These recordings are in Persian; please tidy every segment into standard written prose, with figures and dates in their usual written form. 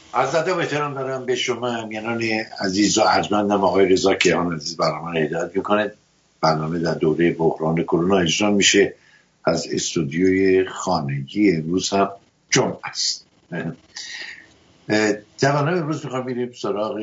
از ادب و احترام دارم به شما همینان عزیز و ارجمندم. آقای رضا کیهان عزیز برنامه هدایت میکنه. برنامه در دوره بحران کرونا اجرا میشه از استودیوی خانگی. امروز هم جمعه است. در برنامه امروز میخوام بریم سراغ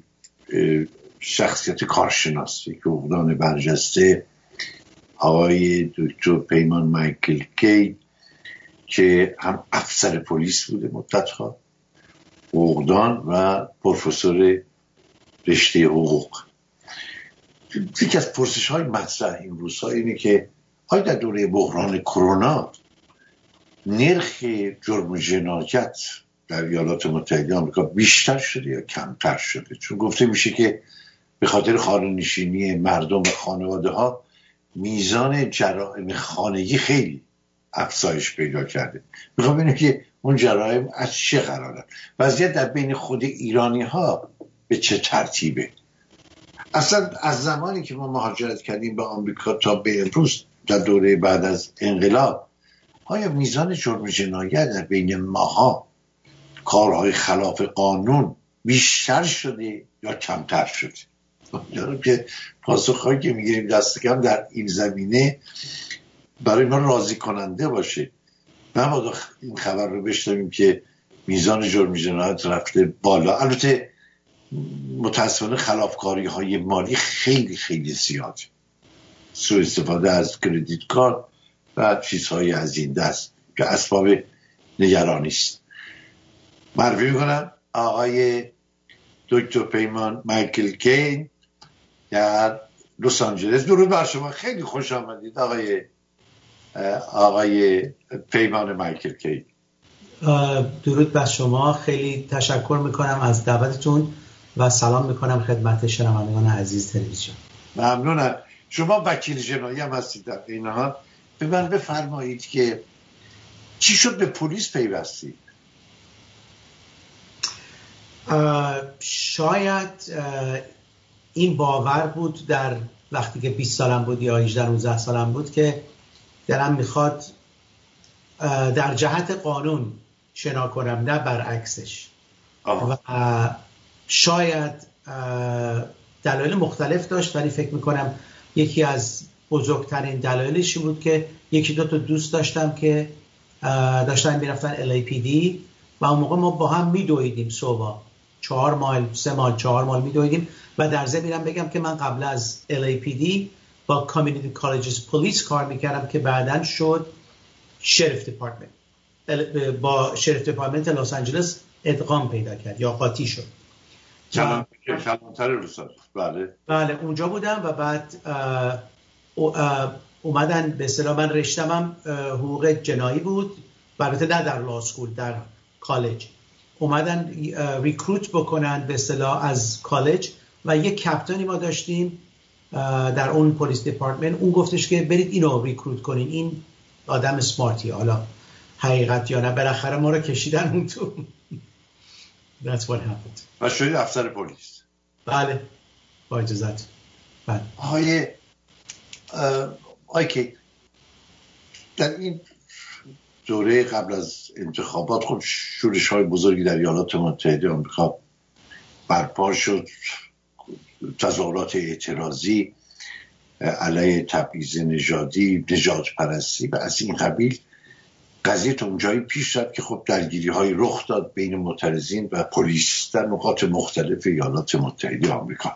شخصیت کارشناسی که فقدان برجسته آقای دکتر پیمان مایکل کی که هم افسر پلیس بوده مدت‌ها، حقوقدان و پروفسور رشته حقوق. یکی از پرسش‌های مطرح این روزها اینه که آیا در دوره بحران کرونا نرخ جرم و جنایت در ایالات متحده آمریکا بیشتر شده یا کمتر شده؟ چون گفته میشه که به خاطر خانه‌نشینی مردم و خانواده‌ها میزان جرائم خانگی خیلی افزایش پیدا کرده. میخوام ببینم که اون جرائم از چه قراره؟ وضعیت در بین خود ایرانی ها به چه ترتیبه؟ اصلا از زمانی که ما مهاجرت کردیم به آمریکا تا به امروز در دوره بعد از انقلاب، آیا میزان جرم جنایت در بین ماها، کارهای خلاف قانون بیشتر شده یا کمتر شده؟ یعنی که پاسخهایی که میگیریم دست کم در این زمینه برای ما راضی کننده باشه. نباید این خبر رو بشنویم که میزان جرم جنایت رفته بالا. البته متاسفانه خلافکاری های مالی خیلی خیلی زیاده، سوء استفاده از کردیت کارت و چیزهای از این دست که اسباب نگرانی است. معرفی میکنم آقای دکتر پیمان مایکل کی در لس آنجلس. درود بر شما، خیلی خوش آمدید آقای پیمان مایکل کی. درود بر شما، خیلی تشکر میکنم از دعوتتون و سلام میکنم خدمت شنوندگان عزیز تلویزیون. ممنونم. شما وکیل جنایی هم هستید در این حال. به من بفرمایید که چی شد به پلیس پیوستید؟ شاید این باور بود در وقتی که 20 سالم بود یا 18-19 سالم بود که دلم میخواد در جهت قانون شنا کنم، نه برعکسش. و شاید دلایل مختلف داشت، ولی فکر میکنم یکی از بزرگترین دلایلش بود که یکی دو تا دوست داشتم که داشتن میرفتن LAPD و اون موقع ما با هم میدویدیم صبح 4 مایل 3 مایل 4 مایل میدویدیم. و در ضمن میرم بگم که من قبل از LAPD با کامیونیتی کالجز پلیس کار میکردم که بعداً شد شریف دیپارتمنت، با شریف دیپارتمنت لس آنجلس ادغام پیدا کرد یا قاطی شد. کلانتر روسا. بله اونجا بودم و بعد اومدن به اصطلاح، من رشته‌ام حقوق جنایی بود، البته نه در لا اسکول، در کالج. اومدن ریکروت بکنن به اصطلاح از کالج و یک کپتانی ما داشتیم در اون پلیس دیپارتمنت. اون گفتش که برید اینو ریکروت کنین، این آدم سمارتیه. حالا حقیقت یا نه بالاخره ما رو کشیدن اون تو. That's what happened. و شدید افسر پلیس؟ بله با اجازت. بله. که در این دوره قبل از انتخابات خب شورش‌های بزرگی در ایالات متحده آمریکا برپا شد، تظاهرات اعتراضی علیه تبعیض نژادی، نژاد پرستی و از این قبیل. قضیه تا اونجایی پیش رفت که خب درگیری‌های رخ داد بین معترضین و پلیس در نقاط مختلف ایالات متحده آمریکا.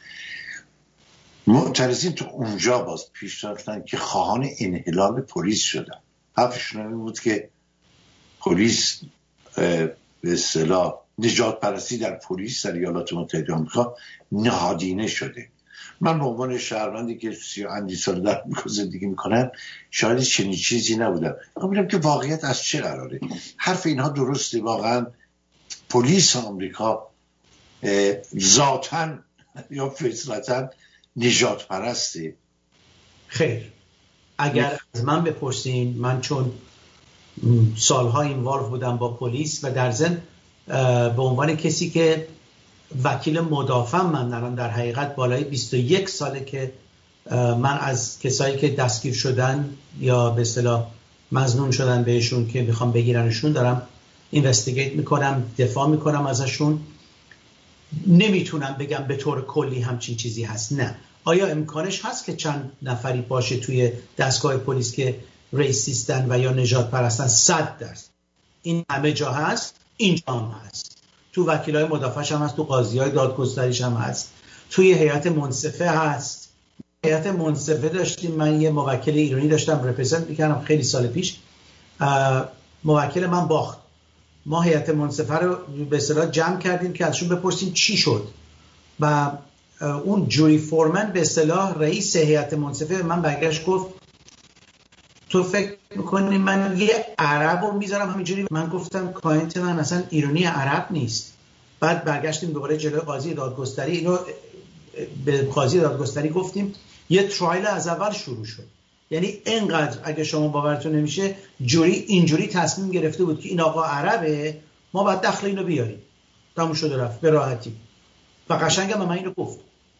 معترضین تو اونجا باز پیش رفتن که خواهان انحلال پلیس شدن. حرفشون این بود که پلیس به اصطلاح نژاد پرستی در پلیس در ایالات متحده آمریکا نهادینه شده. من به عنوان شهروندی که 30 سال در آمریکا زندگی میکنم شاید چنین چیزی نبودم. میگم که واقعیت از چه قراره؟ حرف اینها درسته؟ واقعا پلیس آمریکا ذاتاً یا فطرتاً نژاد پرسته؟ خیر، اگر از من بپرسین، من چون سالها اینوالو بودم با پلیس و در ضمن به عنوان کسی که وکیل مدافع، من در حقیقت بالای 21 ساله که من از کسایی که دستگیر شدن یا به اصطلاح مظنون شدن بهشون که میخوام بگیرنشون دارم اینوستیگیت میکنم، دفاع میکنم ازشون. نمیتونم بگم به طور کلی همچین چیزی هست، نه. آیا امکانش هست که چند نفری باشه توی دستگاه پلیس که ریسیستن و یا نژاد پرستن؟ 100%. این همه جا هست، اینجا هم هست، تو وکیلای مدافعش هم هست، تو قاضیای دادگستریش هم هست، توی هیئت منصفه هست. هیئت منصفه داشتیم، من یه موکل ایرانی داشتم رپرزنت میکردم خیلی سال پیش، موکل من باخت. ما هیئت منصفه رو به اصطلاح جمع کردیم که ازشون بپرسیم چی شد و اون جوری فورمن به اصطلاح رئیس هیئت منصفه من برگشت گفت تو فکر میکنی من یه عرب رو میذارم همینجوری؟ من گفتم کلاینت من اصلا ایرانی عرب نیست. بعد برگشتیم دوباره جلوی قاضی دادگستری، اینو به قاضی دادگستری گفتیم، یه ترایل از اول شروع شد. یعنی اینقدر اگه شما باورتون نمیشه اینجوری تصمیم گرفته بود که این آقا عربه، ما باید دخل اینو بیاریم. تموم شد رفت به راحتی. و قشنگم من اینو گفت.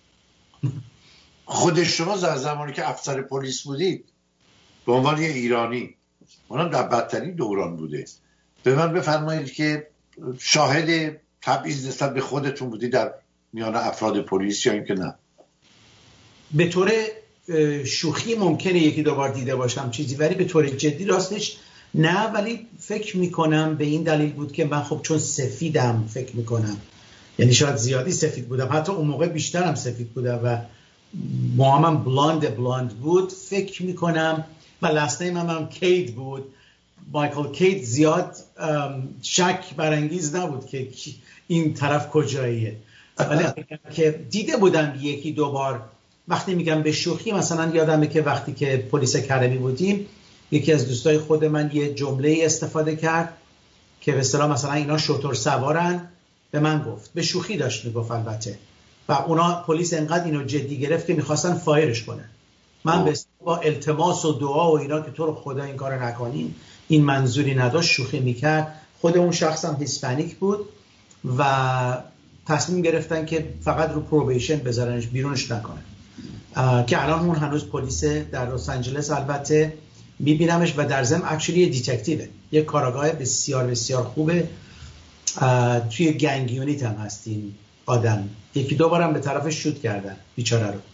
خود شما در زمانی که افسر پلیس بودید به عنوان یه ایرانی، اونم در بدترین دوران بوده، به من بفرمایید که شاهد تبعیض نسبت به خودتون بودی در میان افراد پلیس یا اینکه نه؟ به طور شوخی ممکنه یکی دو بار دیده باشم چیزی، ولی به طور جدی راستش نه. ولی فکر میکنم به این دلیل بود که من خب چون سفیدم، فکر میکنم یعنی شاید زیادی سفید بودم، حتی اون موقع بیشترم سفید بودم و موهامم بلاند بود، فکر میکنم. و لاست نیم هم کید بود، مایکل کید. زیاد شک برانگیز نبود که این طرف کجاییه. ولی که دیده بودم یکی دو بار. وقتی میگم به شوخی، مثلا یادمه که وقتی که پلیس کرمی بودیم، یکی از دوستای خود من یه جمله استفاده کرد که به اصطلاح مثلا اینا شتر سوارن، به من گفت. به شوخی داشت میگفت البته، و اونا پلیس انقدر اینو جدی گرفت که میخواستن فایرش کنن. من با التماس و دعا و اینا که تو رو خدا این کارو نکنین، این منظوری نداشت، شوخی میکرد. خود اون شخص هم هیسپانیک بود و تصمیم گرفتن که فقط رو پروبیشن بذارنش، بیرونش نکنن. که الان اون هنوز پلیس در لس آنجلس، البته میبینمش و در ضمن اکچولی دیتکتیوه، یک کاراگاه بسیار بسیار خوبه. توی گنگ یونیت هم هستین آدم. یکی دو بارم به طرفش شوت کردن بیچاره رو.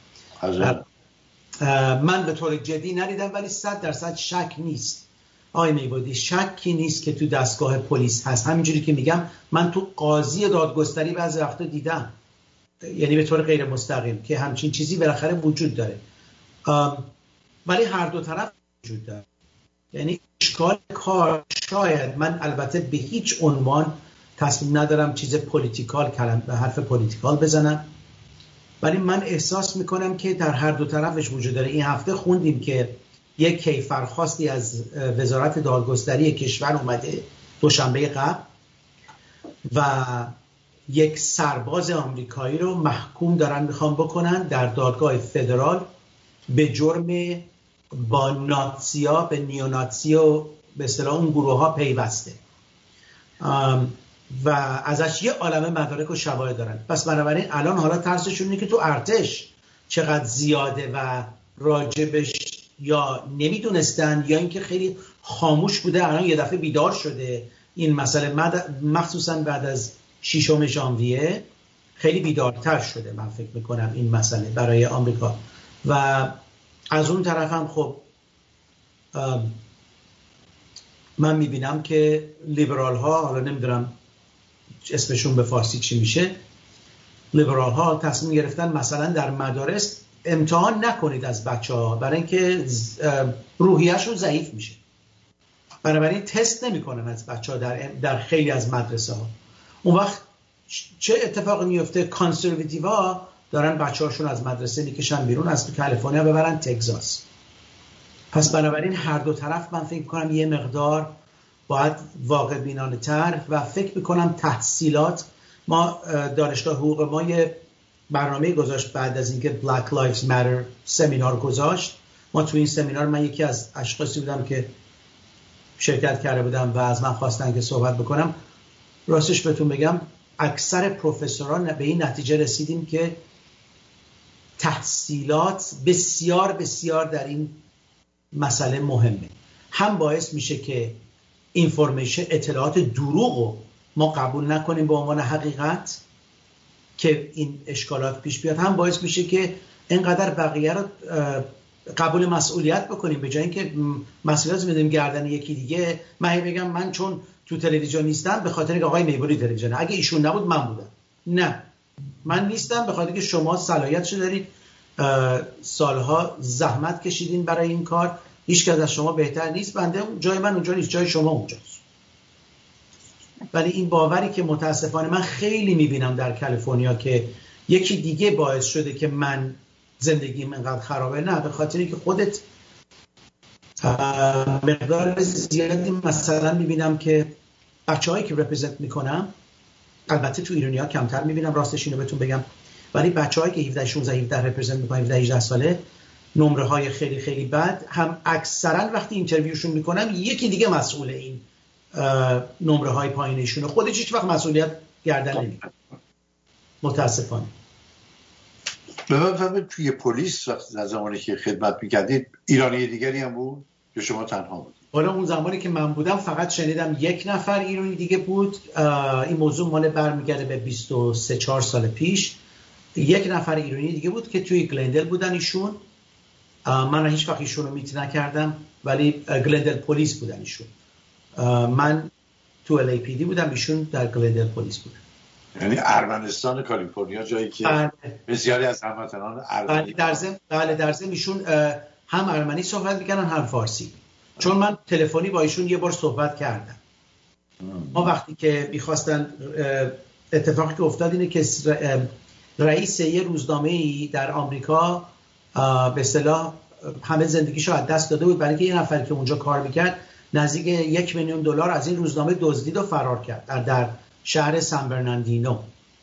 من به طور جدی ندیدم، ولی 100% شک نیست آقای میبودی، شکی نیست که تو دستگاه پلیس هست. همینجوری که میگم من تو قاضی دادگستری بعضی وقتا دیدم، یعنی به طور غیر مستقیم، که همچین چیزی بالاخره وجود داره. ولی هر دو طرف وجود داره. یعنی اشکال کار، شاید من البته به هیچ عنوان تصمیم ندارم چیز پولیتیکال، به حرف پولیتیکال بزنم، ولی من احساس میکنم که در هر دو طرفش وجود داره. این هفته خوندیم که یک کیفرخواستی از وزارت دادگستری کشور اومده دوشنبه قبل و یک سرباز آمریکایی رو محکوم دارن میخوان بکنن در دادگاه فدرال به جرم با ناتسیا، به نیوناتسی و به اصطلاح اون گروه ها پیوسته و ازش یه عالمه مدارک و شواهد دارن. پس بنابراین الان حالا ترسشون اینه که تو ارتش چقدر زیاده و راجبش یا نمیدونستن یا اینکه خیلی خاموش بوده، الان یه دفعه بیدار شده این مسئله، مخصوصا بعد از 6 ژانویه خیلی بیدارتر شده. من فکر میکنم این مسئله برای آمریکا. و از اون طرف هم خب من میبینم که لیبرال ها، حالا نمیدونم اسمشون به فارسی چی میشه، لیبرال ها تصمیم گرفتن مثلا در مدارس امتحان نکنید از بچه ها، برای اینکه روحیه‌شون ضعیف میشه. بنابراین تست نمیکنن از بچه ها در خیلی از مدرسه ها. اون وقت چه اتفاقی میفته؟ کانسرواتیو ها دارن بچه هاشون از مدرسه میکشن بیرون، از کالیفرنیا ببرن تگزاس. پس بنابراین هر دو طرف من فکر میکنم یه مقدار باید واقع بینانه تر و فکر میکنم تحصیلات. ما دانشگاه حقوق ما یه برنامه گذاشت بعد از اینکه Black Lives Matter سمینار گذاشت. ما تو این سمینار، من یکی از اشخاصی بودم که شرکت کرده بودم و از من خواستن که صحبت بکنم. راستش بهتون بگم اکثر پروفسوران به این نتیجه رسیدیم که تحصیلات بسیار بسیار در این مسئله مهمه. هم باعث میشه که اینفورمیشن، اطلاعات دروغ ما قبول نکنیم به عنوان حقیقت که این اشکالات پیش بیاد، هم باعث میشه که اینقدر بقیه رو قبول مسئولیت بکنیم به جای اینکه مسئولیت بدیم گردن یکی دیگه. من بگم من چون تو تلویزیون نیستم به خاطر اینکه آقای میبودی تلویزیونه، اگه ایشون نبود من بودم. نه، من نیستم به خاطر اینکه شما صلاحیتشو دارید، سالها زحمت کشیدین برای این کار، هیچ کس از شما بهتر نیست. بنده جای من اونجا نیست، جای شما اونجاست. ولی این باوری که متاسفانه من خیلی میبینم در کالیفرنیا که یکی دیگه باعث شده که من زندگیم اینقدر خرابه، نه، به خاطر اینکه خودت مقدار زیادی مثلا میبینم که بچه‌هایی که رپرزنت میکنم، البته تو ایرانی‌ها کمتر میبینم راستش اینو بهتون بگم، ولی بچه‌هایی که 17 16 17 رپرزنت میکنن، 17 18 ساله، نمره‌های خیلی خیلی بد، هم اکثرا وقتی اینترویوشون میکنم یکی دیگه مسئول این نمره‌های پایینشونه، خودش هیچ وقت مسئولیت گردن نمیگیره متاسفانه. بفهمید توی پلیس وقتی در زمانی که خدمت میکردید ایرانی دیگری هم بود یا شما تنها بودید؟ حالا اون زمانی که من بودم فقط شنیدم یک نفر ایرانی دیگه بود. این موضوع مال برمیگرده به 23-4 سال پیش. یک نفر ایرانی دیگه بود که توی گلندل بودن ایشون. من هیچ وقت ایشون رو میت نکردم، ولی گلندل پلیس بودن ایشون. من تو LAPD بودم، ایشون در گلندل پلیس بودن. یعنی ارمنستان کالیفرنیا، جایی که بسیاری از هموطنان ارمنی در ضمن ایشون هم ارمنی صحبت میکنن هم فارسی، چون من تلفنی با ایشون یه بار صحبت کردم. ما وقتی که میخواستن، اتفاقی که افتاد اینه که رئیس یه روزنامه‌ای در آمریکا به اصطلاح همه زندگیشو از دست داده بود برای اینکه یه نفر که اونجا کار میکرد نزدیک $1 میلیون از این روزنامه دزدید و فرار کرد در شهر سان برناردینو.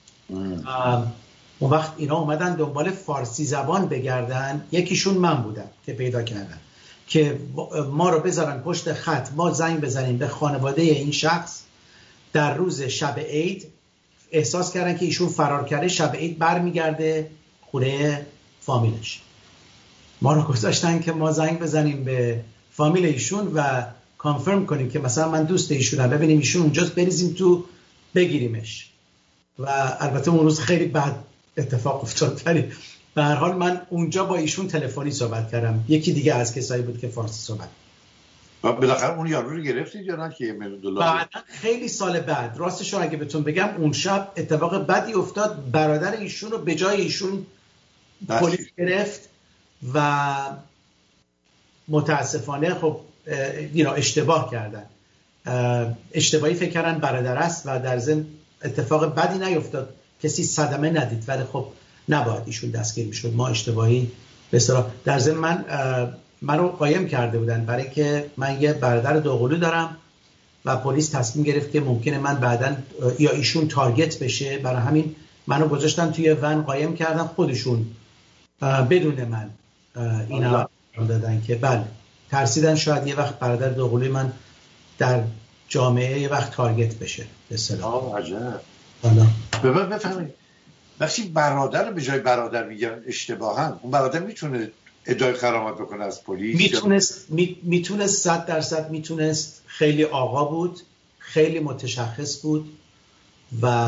اون وقت اینا اومدن دنبال فارسی زبان بگردن، یکیشون من بودم که پیدا کردن که ما رو بذارن پشت خط، ما زنگ بزنیم به خانواده این شخص در روز شب عید. احساس کردن که ایشون فرار کرده، شب عید برمیگرده خونه فامیلش. ما رو گذاشتن که ما زنگ بزنیم به فامیل ایشون و کانفرم کنیم که مثلا من دوست ایشونم، ببینیم ایشون اونجاست، بریزیم تو بگیریمش. و البته اون روز خیلی بد اتفاق افتاد، ولی به هر حال من اونجا با ایشون تلفنی صحبت کردم. یکی دیگه از کسایی بود که فارسی صحبت. بالاخره اون یارو رو گرفتید یا نه که $1 میلیون؟ بعد خیلی سال بعد، راستش رو اگه بهتون بگم، اون شب اتفاق بدی افتاد. برادر ایشون رو به جای ایشون پلیس گرفت و متاسفانه خب اشتباه کردن، اشتباهی فکر کردن برادر است و در ضمن اتفاق بدی نیفتاد، کسی صدمه ندید، ولی خب نباید ایشون دستگیر میشد. ما اشتباهی به اصطلاح، در ضمن من رو قایم کرده بودن برای که من یه برادر دوقلو دارم و پلیس تصمیم گرفت که ممکنه من بعداً یا ایشون تارگت بشه، برای همین منو گذاشتن توی ون قایم کردن، خودشون بدون من اینا دادن که بله، ترسیدن شاید یه وقت برادر دوقلوی من در جامعه یه وقت تارگت بشه به اصطلاح. عجب. حالا بفهمید وقتی برادر به جای برادر میگن اشتباهاً، اون برادر میتونه ادعای غرامت بکنه از پلیس؟ میتونست 100% میتونست. خیلی آقا بود، خیلی متشخص بود و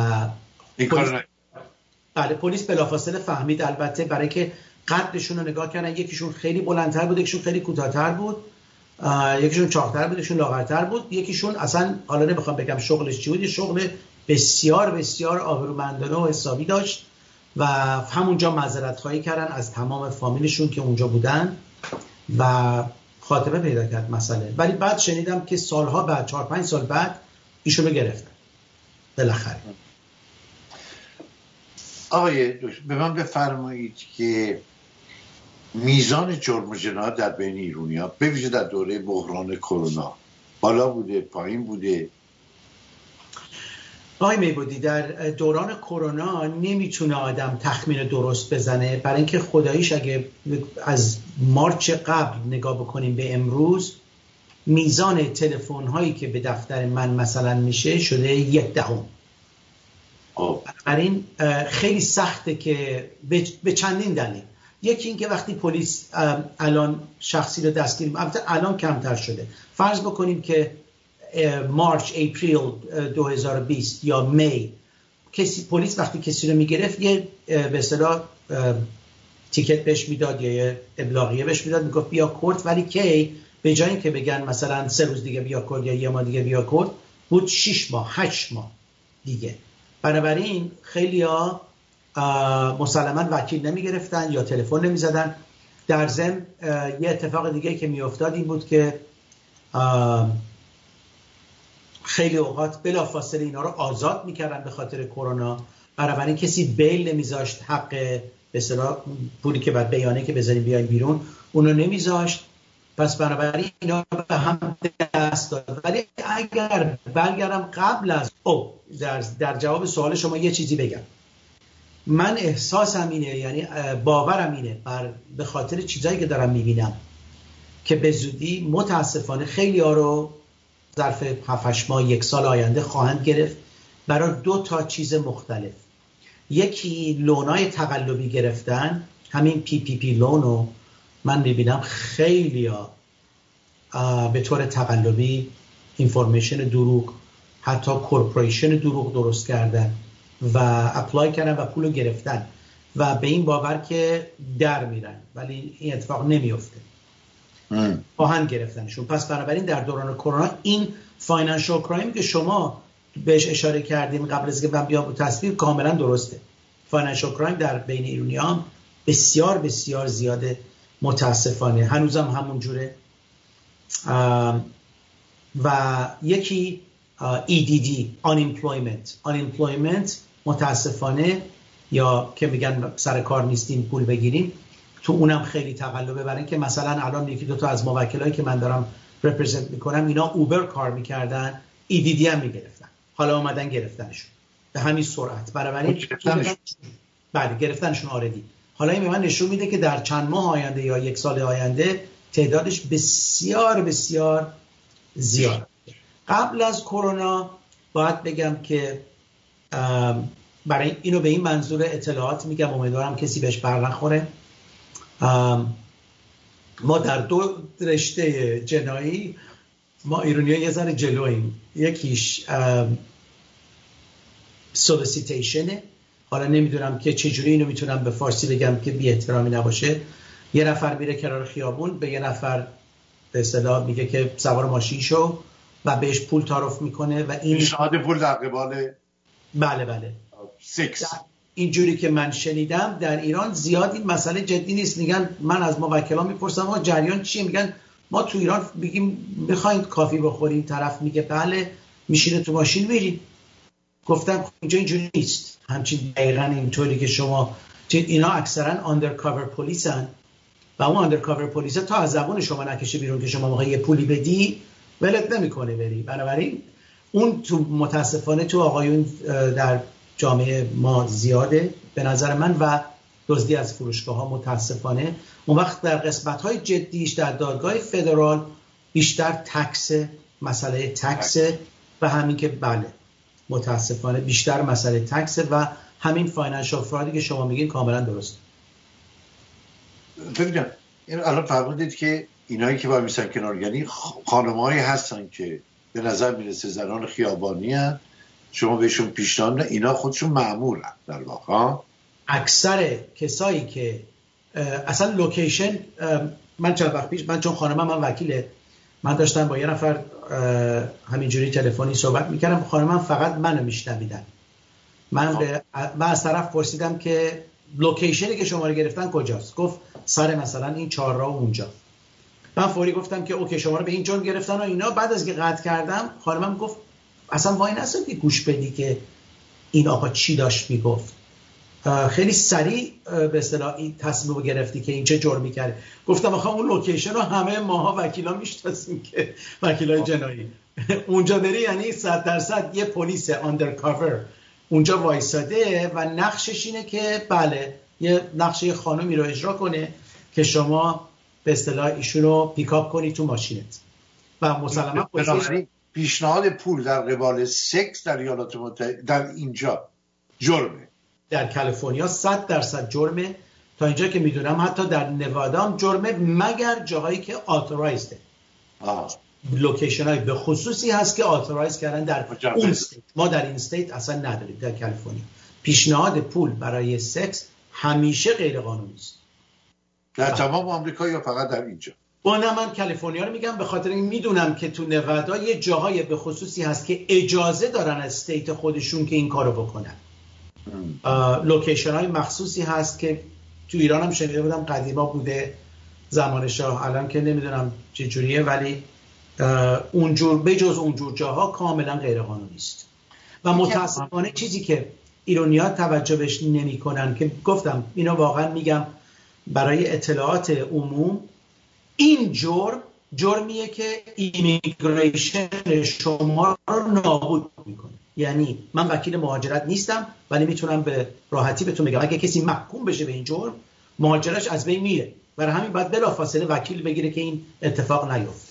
پلیس بلافاصله فهمید. البته برای که قدشون رو نگاه کردن، یکیشون خیلی بلندتر بود، یکیشون خیلی کوتاه‌تر بود، یکیشون چاق‌تر بود، یکیشون لاغرتر بود، یکیشون اصلا حالا نمیخوام بگم شغلش چی بود، یه شغل بسیار بسیار آبرومندانه و حسابی داشت و همونجا معذرت خواهی کردن از تمام فامیلشون که اونجا بودن و خاتمه پیدا کرد مسئله. ولی بعد شنیدم که سالها بعد، 4-5 سال بعد ایشون رو گرفتن بالاخره. آقای دکتر به من بفرمایید که میزان جرم و جنایت در بین ایرانی‌ها به ویژه در دوره بحران کرونا بالا بوده، پایین بوده؟ آقای میبودی در دوران کرونا نمیتونه آدم تخمین درست بزنه، برای اینکه خداییش اگه از مارچ قبل نگاه بکنیم به امروز، میزان تلفن هایی که به دفتر من مثلا میشه شده 1/10. بنابراین خیلی سخته که به چندین دلیل. یکی این که وقتی پلیس الان شخصی رو دستگیر، البته الان کمتر شده، فرض بکنیم که مارچ اپریل 2020 یا می پلیس وقتی کسی رو میگرفت یه به اصطلاح تیکت بهش میداد یا یه ابلاغیه بهش میداد، میگفت بیا کورت، ولی کی به جای اینکه بگن مثلا 3 روز دیگه بیا کورت یا یه ماه دیگه بیا کورت، بود 6 ماه 8 ماه دیگه. بنابراین خیلی‌ها مسلماً وکیل نمیگرفتن یا تلفن نمیزدن. در ضمن یه اتفاق دیگه که میافتاد این بود که خیلی اوقات بلافاصله اینا رو آزاد میکردن به خاطر کرونا، بنابراین کسی بیل نمیذاشت، حق به اصطلاح پولی که بعد بیانیه که بذاریم بیاین بیرون اونو نمیذاشت، پس بنابراین اینا به هم دست داد. ولی اگر برگردم قبل از در جواب سوال شما یه چیزی بگم، من احساسم اینه، یعنی باورم اینه به خاطر چیزایی که دارم میبینم که به زودی متاسفانه خیلی ها رو ظرف 7-8 ماه 1 سال آینده خواهند گرفت برای 2 تا چیز مختلف. یکی لونای تقلبی گرفتن، همین PPP لونو من میبینم خیلی ها به طور تقلبی اینفورمیشن دروغ، حتی کورپوریشن دروغ درست کردن و اپلای کردن و پولو گرفتن و به این باور که در میرن، ولی این اتفاق نمیفته، خواهند گرفتنشون. پس بنابراین در دوران کرونا این فاینانشال کرایم که شما بهش اشاره کردین قبل از که من بیام تصویر کاملا درسته. فاینانشال کرایم در بین ایرانیان بسیار بسیار زیاده، متاسفانه هنوزم همون جوره. و یکی EDD unemployment متاسفانه، یا که میگن سر کار نیستیم پول بگیریم، تو اونم خیلی تقلبه. برای اینکه مثلا الان یکی 2 تا از موکلایی که من دارم رپرزنت میکنم اینا اوبر کار میکردن، EDD هم میگرفتن، حالا اومدن گرفتنشون به همین سرعت. بنابراین بعد گرفتنشون آردی. حالا این به من نشون میده که در چند ماه آینده یا 1 سال آینده تعدادش بسیار بسیار زیاد. قبل از کرونا باید بگم که برای اینو به این منظور اطلاعات میگم، امیدوارم کسی بهش بر نخوره، ما در 2 رشته جنایی ما ایرانی‌ها یه ذره جلویم. یکیش سولیسیتیشنه، حالا نمیدونم که چجوری اینو میتونم به فارسی بگم که بی احترامی نباشه. یه نفر میره کنار خیابون به یه نفر به اصطلاح میگه که سوار ماشین شو و بهش پول تعارف میکنه و این پیشنهاد پول در قبال بله سکس. اینجوری که من شنیدم در ایران زیاد این مسئله جدی نیست. میگن من از موکلان میپرسم ما جریان چیه، میگن ما تو ایران بگیم بخواید کافی بخوریم، طرف میگه بله، میشینه تو ماشین میریم. گفتم اینجا اینجوری نیست، همچین دقیقاً اینطوری که شما اینا اکثرا آندرکاور پلیسن و اون آندرکاور پلیس تا از زبون شما نکشه بیرون که شما موقع یه پولی بدی ولت نمیکنه بری. بنابراین اون تو متاسفانه تو آقایون در جامعه ما زیاده به نظر من، و دزدی از فروشگاه ها متاسفانه. اون وقت در قسمت های جدیش در دادگاه فدرال بیشتر مسئله تکس و همین که بله متاسفانه بیشتر مسئله تکس و همین فاینانشال فرادی که شما میگین کاملا درست. ببینم این الان فرمودید که اینایی که با میسن کنار، یعنی خانم‌هایی هستن که به نظر میرسه زنان خیابانی هستن، شما بهشون پیشنهاد اینا خودشون مأمورن در واقع. اکثر کسایی که اصلا لوکیشن، من چند وقت پیش من چون خانمم من وکیله، من داشتم با یه نفر همینجوری تلفنی صحبت میکردم، خانمم فقط منو میشنویدن. من از طرف پرسیدم که لوکیشنی که شما رو گرفتن کجاست؟ گفت سر مثلا این 4 راه اونجا. من فوری گفتم که اوکی شما رو به این جرم گرفتن و اینا. بعد از که قطع کردم خانمم گفت اصلا وای نسید که گوش بدی که این آقا چی داشت میگفت. خیلی سریع به اصطلاح این تصمیم رو گرفتی که این چه جرمی کرده. گفتم آخه اون لوکیشن رو همه ماها وکیلا میشناسیم که وکیلای جنایی اونجا بری یعنی 100% یه پلیس آندرکاور اونجا وایساده و نقشش اینه که بله یه نقشه خانمی رو اجرا کنه که شما به اصطلاح ایشون رو پیکاپ کنی تو ماشینت و مسلما پیشنهاد پول در قبال سکس در ایالات متحده در اینجا جرمه، در کالیفرنیا 100% جرمه، تا اینجا که میدونم حتی در نوادا هم جرمه، مگر جاهایی که آتورایزده. لوکیشن های به خصوصی هست که آتورایز کردن در اون استیت. ما در این استیت اصلا نداریم. در کالیفرنیا پیشنهاد پول برای سکس همیشه غیر قانونی است. در تمام آمریکا یا فقط در اینجا؟ من کالیفرنیا رو میگم به خاطر این میدونم که تو نوادا یه جاهای به خصوصی هست که اجازه دارن از استیت خودشون که این کارو بکنن. لوکیشن های مخصوصی هست که تو ایران هم شنیده بودم قدیما بوده زمان شاه، الان که نمیدونم چه جوریه، ولی اونجور بجز اونجور جاها کاملا غیر قانونی است. و متاسفانه چیزی که ایرانی‌ها توجه بهش نمی‌کنن که گفتم اینو واقعا میگم برای اطلاعات عموم، این جرمیه که ایمیگریشن شما رو نابود میکنه. یعنی من وکیل مهاجرت نیستم ولی میتونم به راحتی بهتون بگم اگه کسی محکوم بشه به این جرم مهاجرتش از بین میره. برای همین باید بلافاصله وکیل بگیره که این اتفاق نیفته.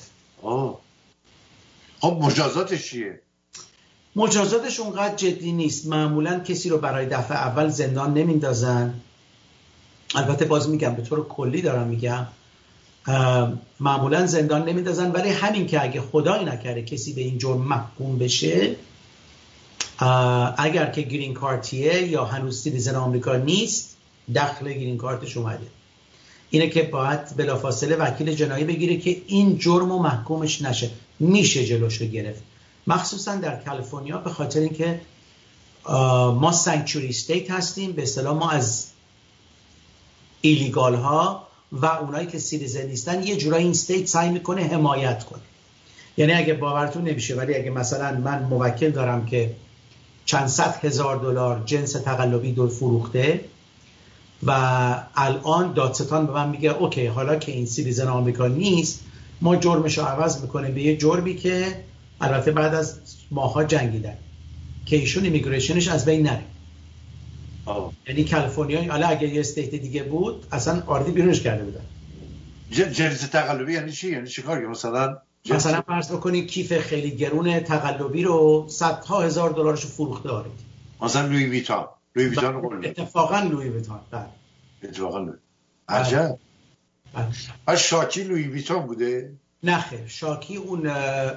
خب مجازاتش چیه؟ مجازاتش اونقدر جدی نیست. معمولا کسی رو برای دفعه اول زندان نمیندازن. البته باز میگم به طور کلی دارم میگم معمولا زندان نمیندازن، ولی همین که اگه خدایی نکرده کسی به این جرم محکوم بشه، اگر که گرین کارتیه یا هنوز سیتیزن آمریکا نیست، دخل گرین کارتش اومده، اینه که باید بلافاصله وکیل جنایی بگیره که این جرم و محکومش نشه. میشه جلوشو گرفت، مخصوصا در کالیفرنیا، به خاطر اینکه ما سانکچوری استیت هستیم. به اصطلاح ما از ایلیگال ها و اونایی که سیتیزن نیستن یه جورایی این استیت سعی میکنه حمایت کنه. یعنی اگه باورتون نمیشه ولی اگه مثلا من موکل دارم که چند صد هزار دلار جنس تقلبی فروخته و الان دادستان به من میگه اوکی حالا که این سیتیزن آمریکا نیست، ما جرمشو عوض میکنیم به یه جرمی که البته بعد از ماها جنگیدن که ایشون ایمیگریشنش از بین نره. یعنی کالیفرنیا حالا اگه یه استیت دیگه بود اصلا آردی بیرونش کرده بودن. جنس تقلبی یعنی چی؟ یعنی چیکار؟ مثلا فرض بکنید کیف خیلی گرون تقلبی رو صدها هزار دلارشو فروخته دارید. مثلا لویی ویتان اتفاقا لویی ویتان. اتفاقا عجب. شاکی لویی ویتان بوده؟ نه خیر، شاکی اون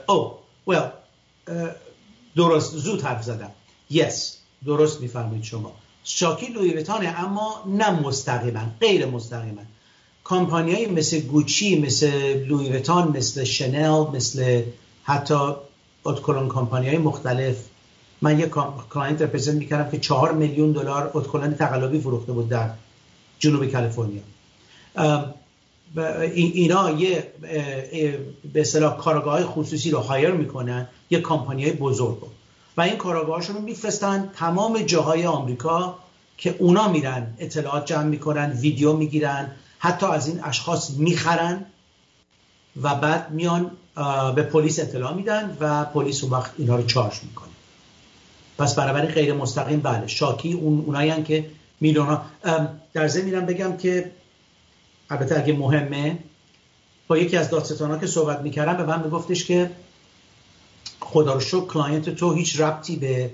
درست زود حرف زدم. درست میفرمایید شما. شاکی لویی ویتانه، اما نه مستقیما، غیر مستقیما. کمپانیایی مثل گوچی، مثل لویی ویتان، مثل شنل، مثل حتی اتکلون کمپانیای مختلف. من یک کلاینت رپرزنت میکردم که 4 میلیون دلار اتکلون تقلبی فروخته بود در جنوب کالیفرنیا. اینا یه به اصطلاح کارگاه‌های خصوصی رو هایر میکنن، یه کمپانیای بزرگ، و این کارگاهاشون رو میفرستن تمام جاهای آمریکا که اونا میرن اطلاعات جمع میکنن، ویدیو میگیرن، حتی از این اشخاص میخرن و بعد میان به پلیس اطلاع میدن و پلیس اون وقت اینا رو چارج میکنه. پس بنابراین غیر مستقیم بله، شاکی اونایی هستن که میلیون‌ها. در ضمن میرم بگم که البته اگه مهمه، با یکی از دادستانا که صحبت میکردم به من میگفتش که خدا رو شکر کلاینت تو هیچ ربطی به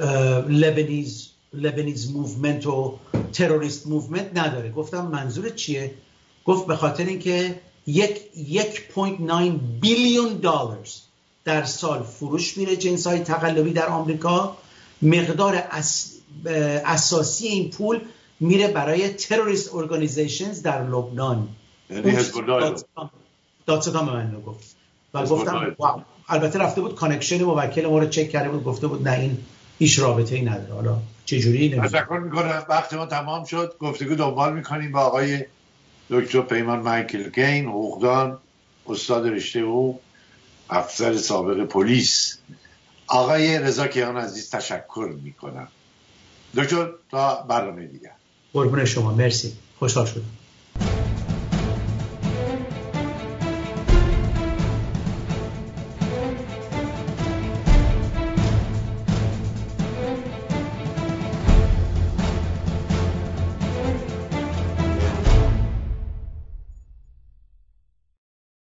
لبنیز موومنت و تروریست موومنت نداره. گفتم منظورت چیه؟ گفت به خاطر اینکه 1.9 بیلیون دلار در سال فروش میره جنس‌های تقلبی در آمریکا. مقدار اساسی این پول میره برای تروریست ارگانیزیشنز در لبنان. یعنی حزب الله. دادستان به من گفت و گفتم واو. البته رفته بود کانکشن موکل ما رو چک کرده بود، گفته بود نه این هیچ رابطه‌ای نداره. حالا چه جوری تشکر می‌کنم. وقت ما تمام شد. گفتگو دنبال می‌کنیم با آقای دکتر پیمان مایکل کین، حقوقدان، استاد رشته حقوق، افسر سابق پلیس. آقای رضا کیان عزیز تشکر می‌کنم. دکتر تا برنامه دیگر. قربون شما، مرسی، خوشحال شدم.